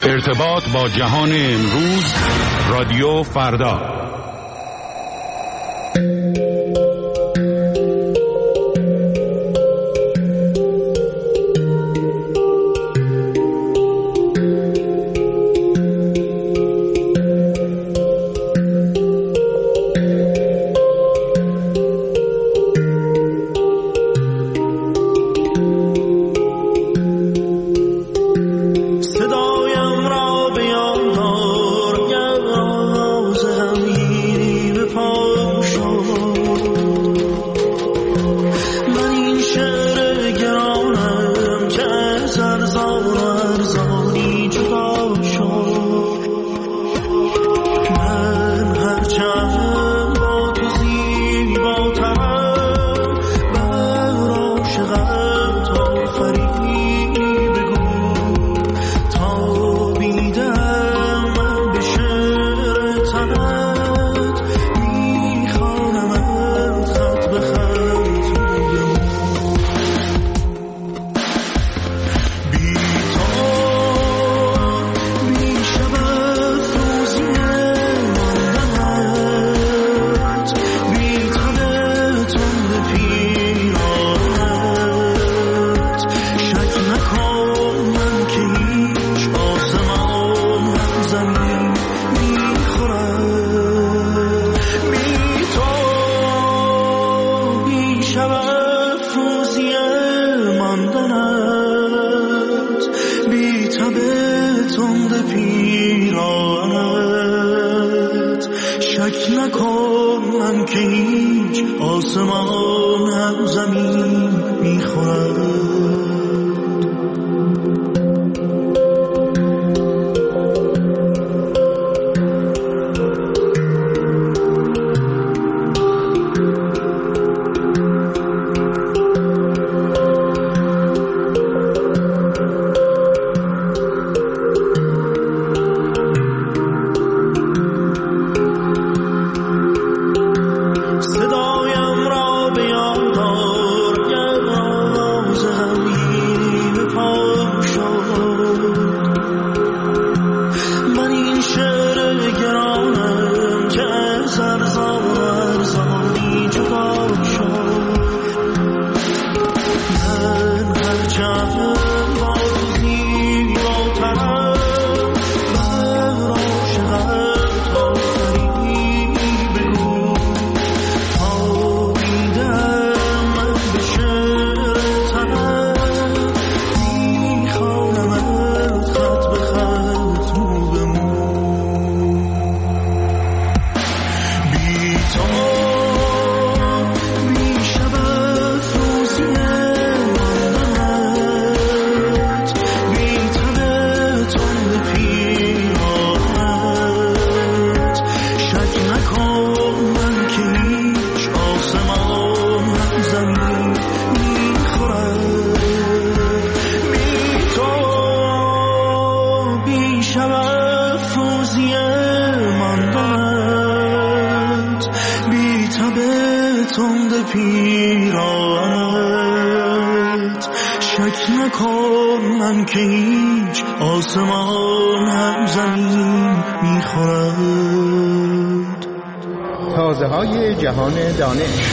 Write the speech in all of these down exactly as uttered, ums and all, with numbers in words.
ارتباط با جهان امروز، رادیو فردا. تازه‌های جهان دانش.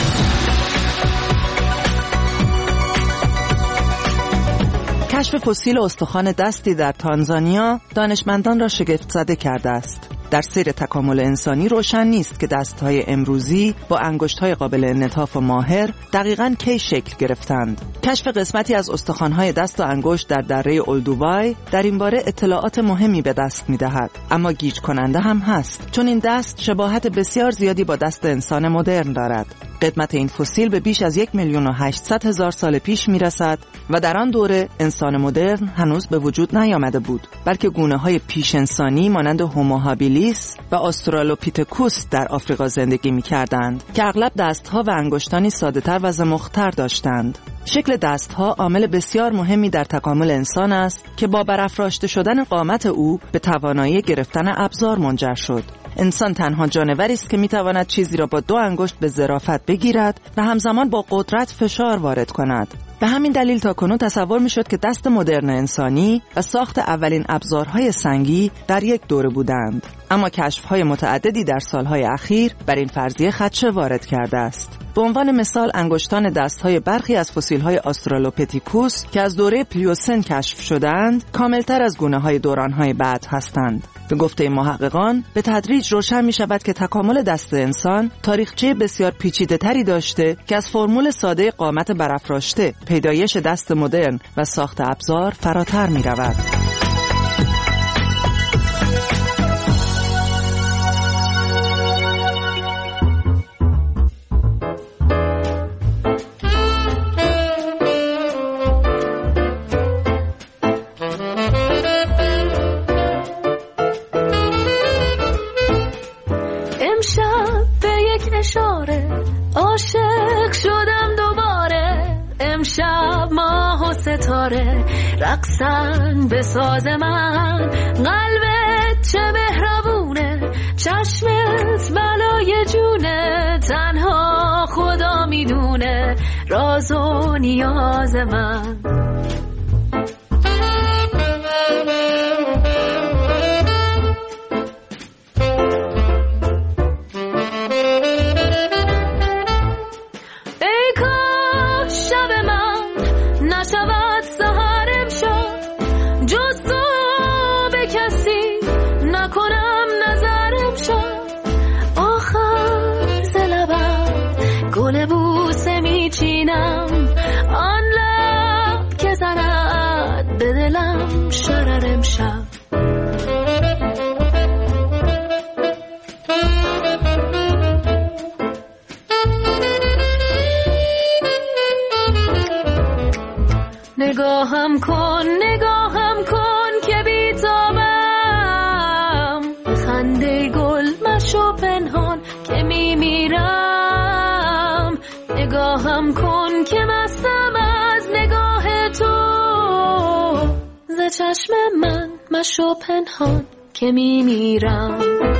کشف فسیل استخوان دستی در تانزانیا دانشمندان را شگفت زده کرده است. در سیر تکامل انسانی روشن نیست که دست‌های امروزی با انگشت‌های قابل انعطاف و ماهر دقیقاً کی شکل گرفتند. کشف قسمتی از استخوان‌های دست و انگشت در دره اولدوبای در این باره اطلاعات مهمی به دست می‌دهد، اما گیج کننده هم هست، چون این دست شباهت بسیار زیادی با دست انسان مدرن دارد. قدمت این فسیل به بیش از یک میلیون و هشتصد هزار سال پیش میرسد و در آن دوره انسان مدرن هنوز به وجود نیامده بود، بلکه گونه‌های پیش انسانی مانند هومو هابیلیس و آسترالوپیتکوس در آفریقا زندگی می‌کردند که اغلب دست‌ها و انگشتانی ساده‌تر و زمخت‌تر داشتند. شکل دست‌ها عامل بسیار مهمی در تکامل انسان است که با برافراشته شدن قامت او به توانایی گرفتن ابزار منجر شد. انسان تنها جانوری است که می‌تواند چیزی را با دو انگشت به ظرافت بگیرد و همزمان با قدرت فشار وارد کند. به همین دلیل تاکنون تصور میشد که دست مدرن انسانی و ساخت اولین ابزارهای سنگی در یک دوره بودند. اما کشف‌های متعددی در سالهای اخیر بر این فرضیه خدشه وارد کرده است. به عنوان مثال انگشتان دست‌های برخی از فسیل‌های آسترالوپیتیکوس که از دوره پلیوسن کشف شدند، کاملتر از گونه‌های دوران‌های بعد هستند. به گفته محققان، به تدریج روشن می‌شود که تکامل دست انسان تاریخچه بسیار پیچیده‌تری داشته که از فرمول ساده قامت برافراشته، پیدایش دست مدرن و ساخت ابزار فراتر می‌رود. عاشق شدم دوباره، امشب ماه و ستاره رقصن به ساز من. قلبت چه مهربونه، چشمت بلای جونه، تنها خدا میدونه راز و نیاز من. آن لب که زند به دلم شرر امشب. نگاهم کن نگاهم کن که بیتابم، خنده گل مشو پنهان که میمیرم. نگاهم کن که مستم از نگاه تو، ز چشم من مشو پنهان که میمیرم.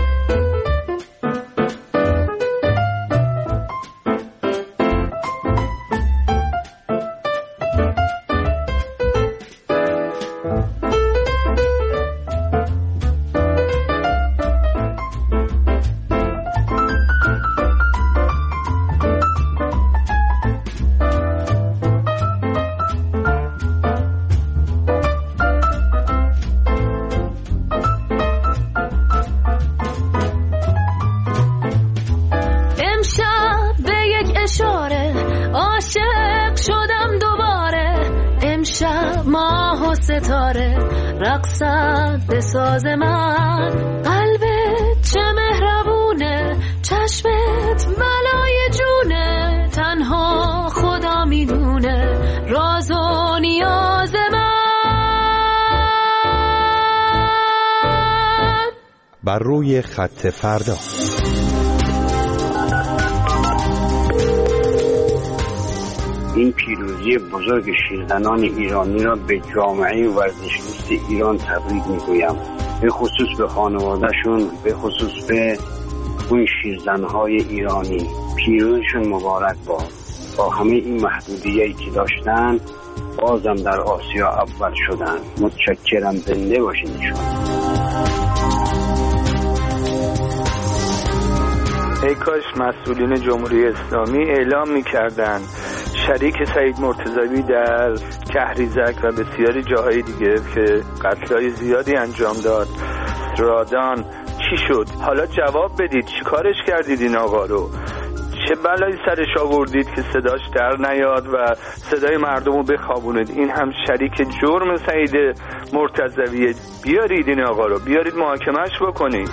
ستاره رقصد به ساز من. قلبت چه مهربونه، چشمت بلای جونه، تنها خدا میدونه راز و نیاز من. بر روی خط فردا. این پیروزی بزرگ شیرزنان ایرانی را به جامعه ورزشدوست ایران تبریک میگویم، به خصوص به خانوادهشون، به خصوص به اون شیرزنهای ایرانی. پیروزشون مبارک باد. با همه این محدودیتی که داشتن بازم در آسیا اول شدن. متشکرم، زنده باشین شما. ای کاش مسئولین جمهوری اسلامی اعلام می‌کردند شریک سعید مرتضوی در کهریزک و بسیاری جاهای دیگه که قتل‌های زیادی انجام داد، رادان، چی شد؟ حالا جواب بدید، چی کارش کردید این آقا رو؟ چه بلایی سرش آوردید که صداش در نیاد و صدای مردم رو بخوابونید؟ این هم شریک جرم سعید مرتضویه. بیارید این آقا رو، بیارید محاکمه‌اش بکنید.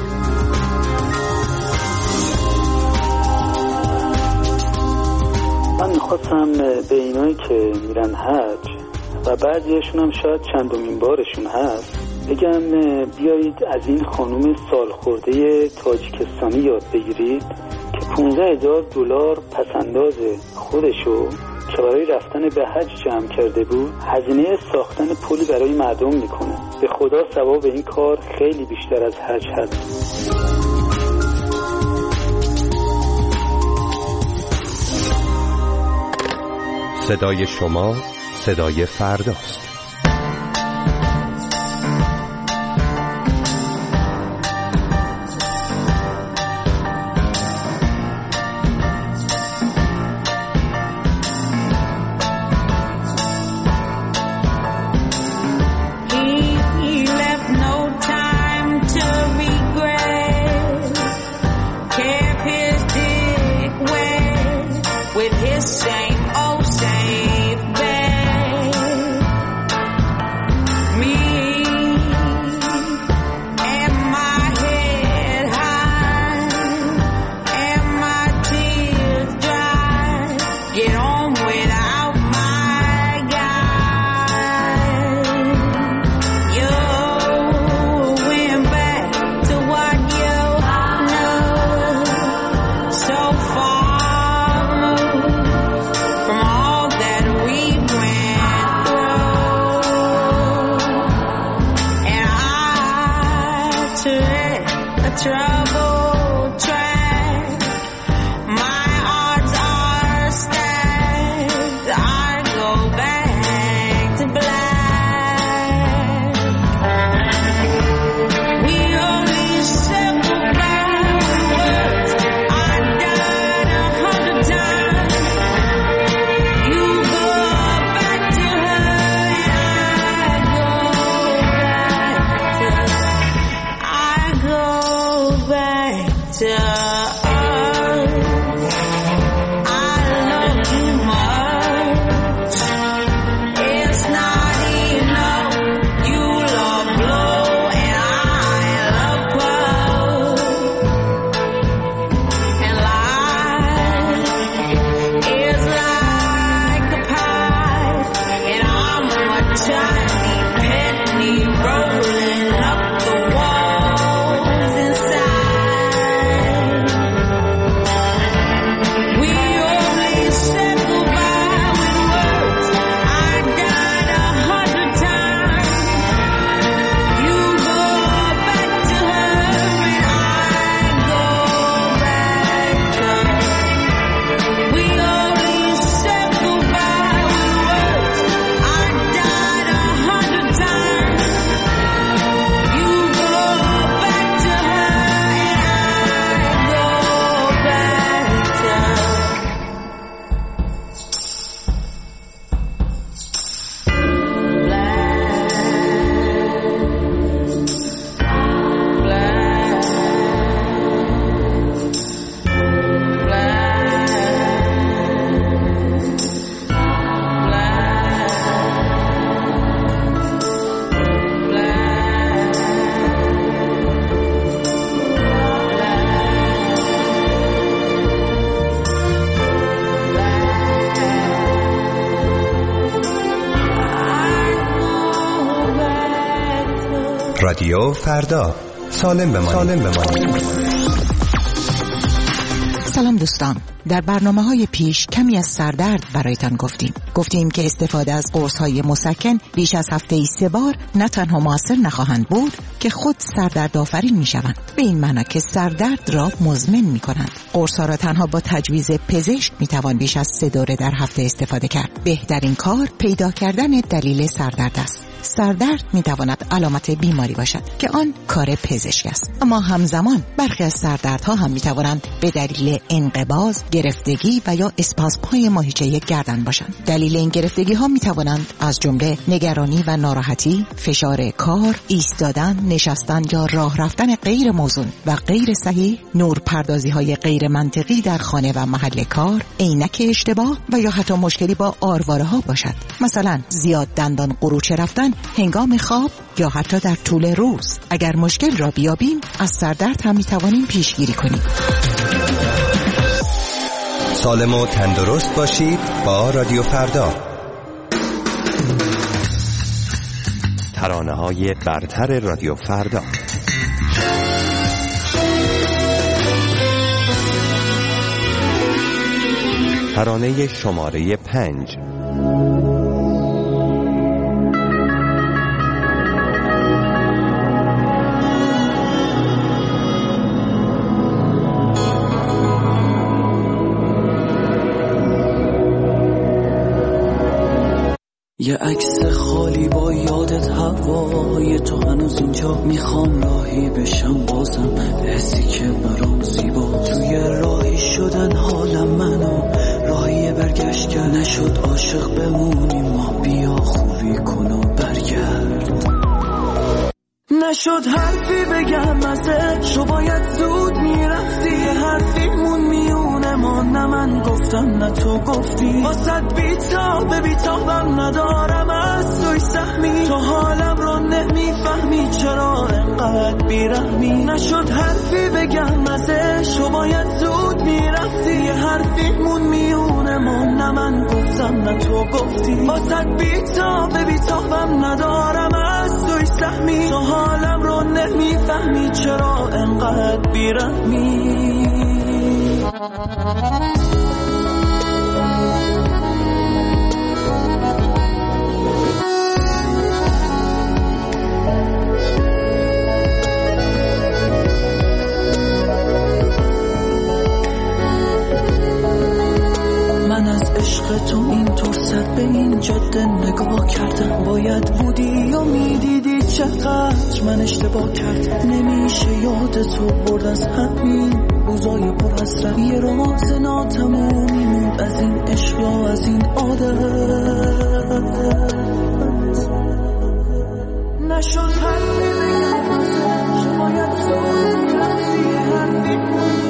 من میخواستم به اینایی که میرن حج و بعضیشون هم شاید چندمین بارشون هست بگم بیایید از این خانم سالخورده تاجیکستانی یاد بگیرید که پونزده هزار دلار پسنداز خودشو که برای رفتن به حج جمع کرده بود هزینه ساختن پلی برای مردم میکنه. به خدا ثواب این کار خیلی بیشتر از حج هست. صدای شما صدای فرداست. رادیو فردا، سالم بمانید. سالم بمانید. سلام دوستان، در برنامه‌های پیش کمی از سردرد برایتان گفتیم. گفتیم که استفاده از قرص‌های مسکن بیش از هفته‌ای سه بار نه تنها مؤثر نخواهند بود که خود سردرد آفرین می‌شوند، به این معنی که سردرد را مزمن می‌کنند. قرص‌ها را تنها با تجویز پزشک می‌توان بیش از سه دوره در هفته استفاده کرد. بهترین کار پیدا کردن دلیل سردرد است. سردرد می‌تواند علامت بیماری باشد که آن کار پزشک است، اما همزمان برخی از سردردها هم می‌توانند به دلیل انقباض، گرفتگی و یا اسپاسم‌های ماهیچه گردن باشند. دلیل این گرفتگی‌ها می‌توانند از جمله نگرانی و ناراحتی، فشار کار، ایستادن، نشستن یا راه رفتن غیر موزون و غیر صحیح، نورپردازی‌های غیر منطقی در خانه و محل کار، عینک اشتباه و یا حتی مشکلی با آرواره‌ها باشد. مثلا زیاد دندان قروچه رفتن هنگام خواب یا حتی در طول روز. اگر مشکل را بیابیم از سردرد هم می‌توانیم پیشگیری کنیم. سالم و تندرست باشید با رادیو فردا. ترانه‌های برتر رادیو فردا. ترانه شماره پنج. یه عکس خالی با یادت هوای تو هنوز اینجا. میخوام راهی بشم بازم به حسی که برام زیبا. توی راهی شدن حالم منو راهی برگشت کرد. نشد عاشق بمونیم ما، بیا خوبی کن و برگرد. نشد حرفی بگم ازش و باید زود میرفتی. یه حرفی مون میونه ما، نه من گفتم نه تو گفتی. واسد بیتاب بیتابم ندارم از توی سهمی. تو حالم رو نمیفهمی چرا انقدر بیرحمی. نشد حرفی بگم ازش و باید زود میرفتی. یه حرفی مون میونه ما، نه من گفتم نه تو گفتی. واسد بیتاب بیتابم ندارم از توی سهمی. تو حالم رو نمیفهمی چرا انقدر بیرحمی. من از عشق تو اینطور سر به این جاده نگاه کردم. باید بودی و میدیدی چقدر من اشتباه کردم. نمیشه یاد تو برد از همین روزای پر حسرت. یه راز ناتمومی موند از این عشق و از این عادت. نشد حرفی بگم ازش باید زود میرفتی. حرفی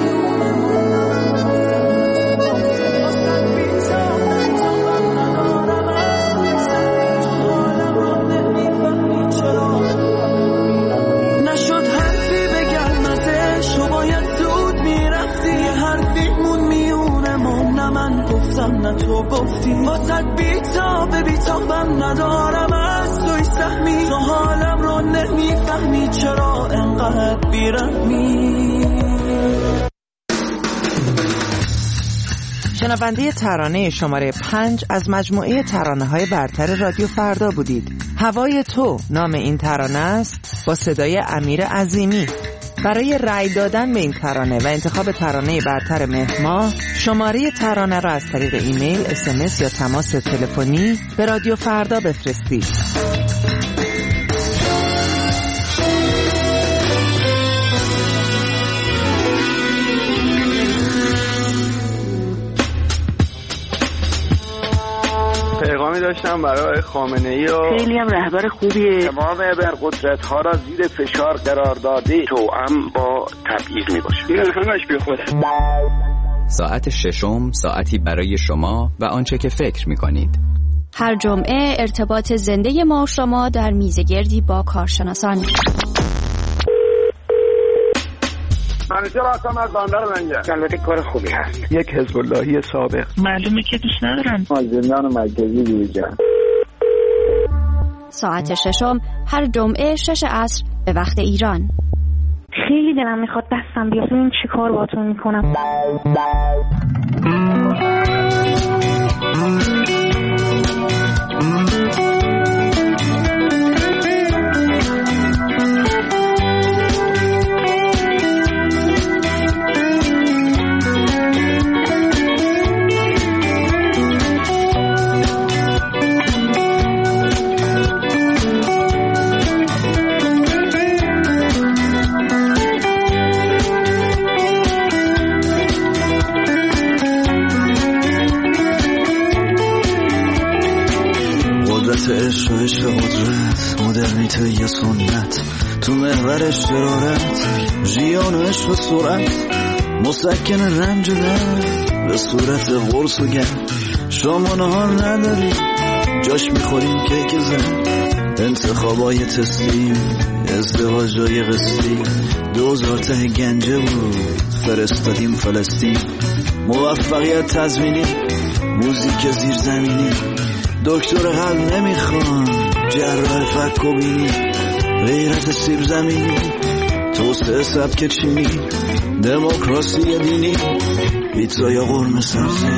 نه تو گفتی. واسد بیتاب بیتابم ندارم از توی سهمی. تو حالم رو نمیفهمی چرا انقدر بیرحمی. شنونده ترانه شماره پنج از مجموعه ترانه‌های برتر رادیو فردا بودید. هوای تو نام این ترانه است با صدای امیر عظیمی. برای رأی دادن به این ترانه و انتخاب ترانه برتر مهر شماره ترانه را از طریق ایمیل، اس ام اس یا تماس تلفنی به رادیو فردا بفرستید. پیغامی داشتم برای خامنه‌ای و خیلی هم رهبر خوبیه. تمام ابرقدرت ها را زیر فشار قرار داده. توأم با تبعیض می باشه. این همش بی خوده. ساعت ششم ساعتی برای شما و آنچه که فکر می کنید. هر جمعه ارتباط زنده ما و شما در میزگردی با کارشناسان. منیجر هستم از بندر لنگر. البته کار خوبی هست. یک حزب اللهی سابق. معلومه که دوست ندارن. از زندان مرکزی بیرون. ساعت ششم هر جمعه شش عصر به وقت ایران. خیلی دلم میخواد دستم بیاد. این چی کار باهاتون میکنم؟ عشق و عشق قدرت، مدرنیته یا سنت، تو محور شرارت، ژیان و عشق و سرعت، مسکن رنج و درد به صورت قرص و گرد. شما نهار نداری جاش میخوریم کیک زن، انتخابای تستی، ازدواجای قسطی، دوزار ته گنجه بود فرستادیم فلسطین. موفقیت تضمینی، موزیک زیرزمینی، دکتر قلب نمیخوان، جراح فک و بینی، غیرت سیب زمینی، توسعه سبک چینی، دموکراسی دینی، پیتزا یا قرمه سبزی.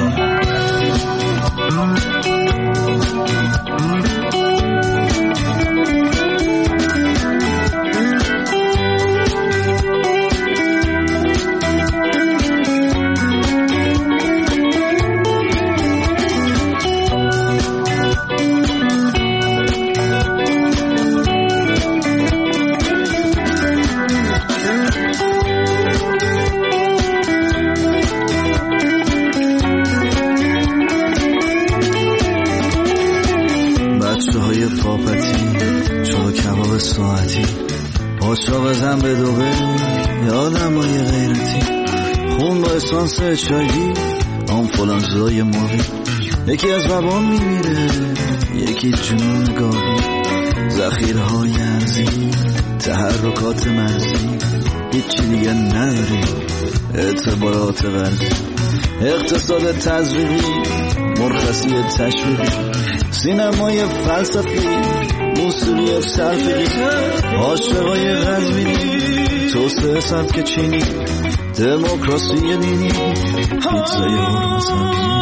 ساعتی پاچا بزن به دوبه یادم های غیرتی خون با اسانس چایی آنفولانزای ماهی یکی از بابام میمیره یکی جنون گاهی ذخیره های ارزی تحرکات مرزی هیچی دیگه نداریم اعتبارات ورزی اقتصاد تزریقی مرخصی تشویقی سینمای فلسفی موسیقی سرفقی عاشقای قزوینی توسعه سبک چینی دموکراسی دینی پیتزای هرمز سبزی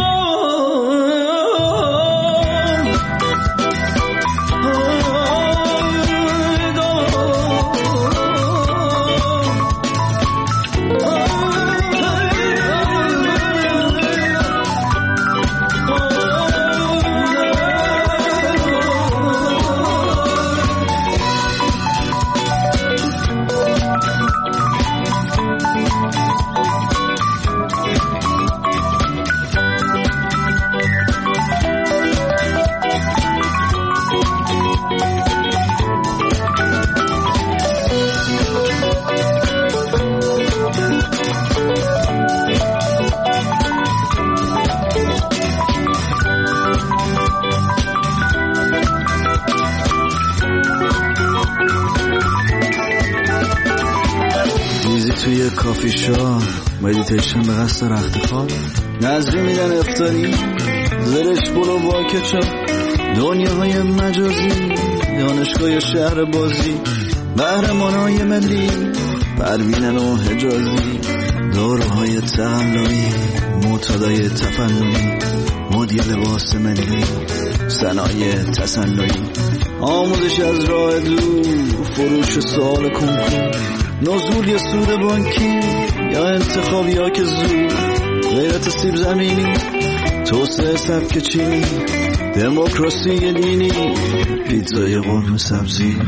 توی کافی شاپ مدیتیشن به قصد رخت خواب نظری میدن افطاری زرش برو با کچاپ دنیاهای مجازی دانشگاه شهر بازی قهرمانای ملی پروینن و حجازی داروهای تقلایی معتادای تفننی مدیر لباس ملی صنایع تصنعی آموزش از راه دور فروش سوال کنکور نزول یا سود بانکی یا انتخاب یا که زود غیرت سیب زمینی توسعه سبک چینی دموکراسی دینی پیتزای قرمه سبزی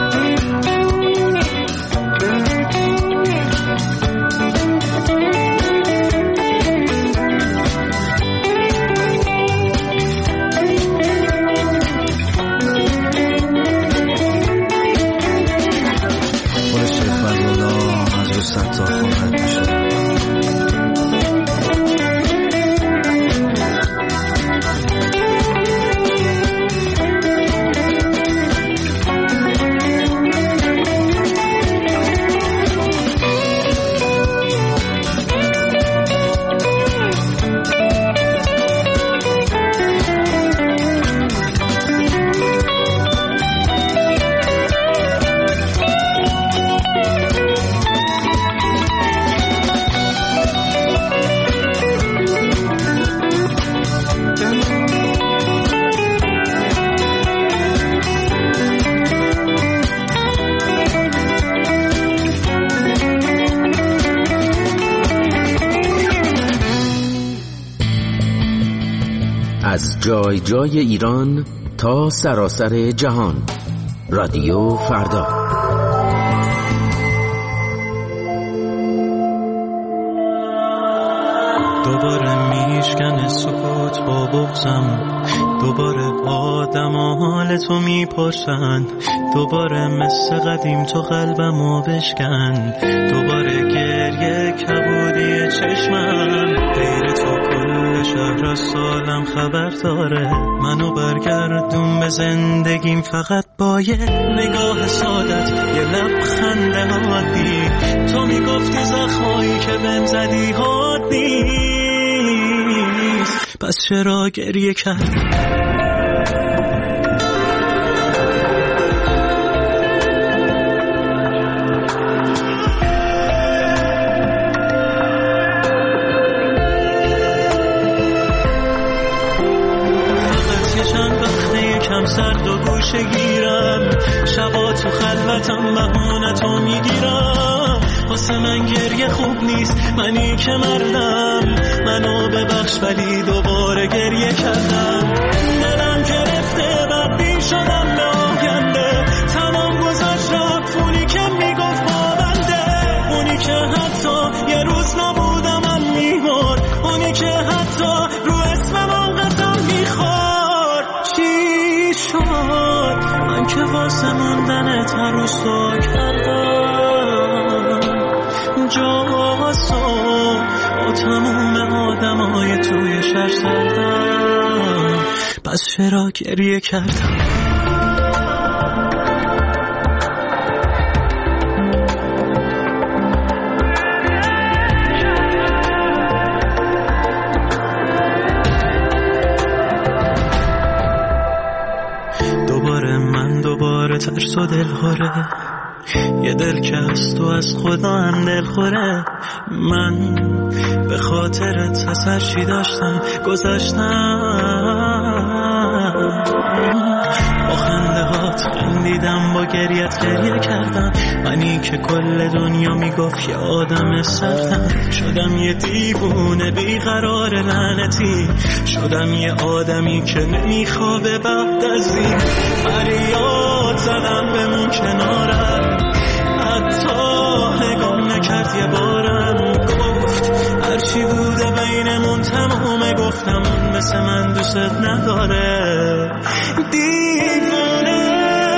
از جای جای ایران تا سراسر جهان رادیو فردا. دوباره میشکنه سکوت با بغزم، دوباره آدم حال تو میپرسن، دوباره مثل قدیم تو قلبمو بشکن، دوباره گریه کبودی چشمم، غیر تو کل شهر از سالم خبر داره، منو برگردون به زندگیم فقط با یه نگاه سادت، یه لبخند عادی، تو میگفتی زخمایی که بهم زدی حادی، پس چرا گریه کردی؟ سرد و گوشه گیرم، شبا تو خلوتم بهونتو میگیرم، واسه من گریه خوب نیست، منی که مردم، منو ببخش ولی دوباره گریه کردم، دلم گرفته بدبین شدم به آینده، تمام گذشت رفت اونی که میگفت با بنده، اونی که حتی یه روز نبودم من میمرد، اونی که حتی رو اسمم قسم میخورد، چی شد من که واسه موندنت تروسا کردم جاسو با تموم آدم های توی شهر سردم، پس چرا گریه کردم؟ دوباره من دوباره ترس و دلخوره، یه دل که از تو از خدا هم دلخوره. من به خاطر تسرشی داشتم گذاشتم، با خنده هات خندیدم، با گریت گریه کردم. منی که کل دنیا میگفت یه آدم سردم، شدم یه دیوونه بیقرار لعنتی، شدم یه آدمی که نمیخوابه بعد از این. فریاد زدم بمون کنارم، حتی نگام نکرد یه بارم، گفت هرچی بوده بینمون تمومه، گفتم اون مثل من دوست نداره. دیوونه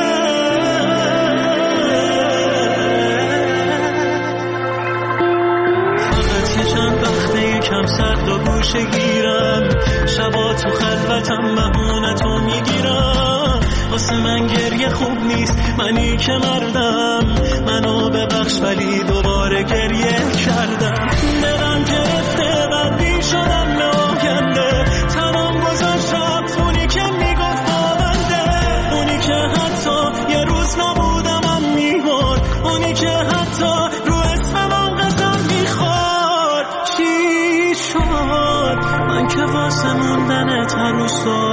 فقط یه چند وقته یکم سرد و گوشه گیرم، شبا تو خلوتم بهونتو میگیرم. واسه من گریه خوب نیست، منی که مردم، منو ببخش ولی دوباره گریه کردم. دلم گرفته بدبین شدم به آینده، تنم گذاشت رفت اونی که میگفت آونده، اونی که حتی یه روز نبودم هم میمرد، اونی که حتی رو اسمم قسم میخورد. چی شد من که واسه موندن تروسا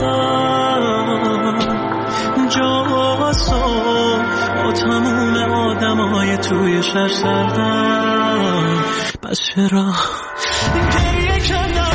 کردم جاسو با تموم آدم های توی شهر سردم، پس چرا گریه کردم؟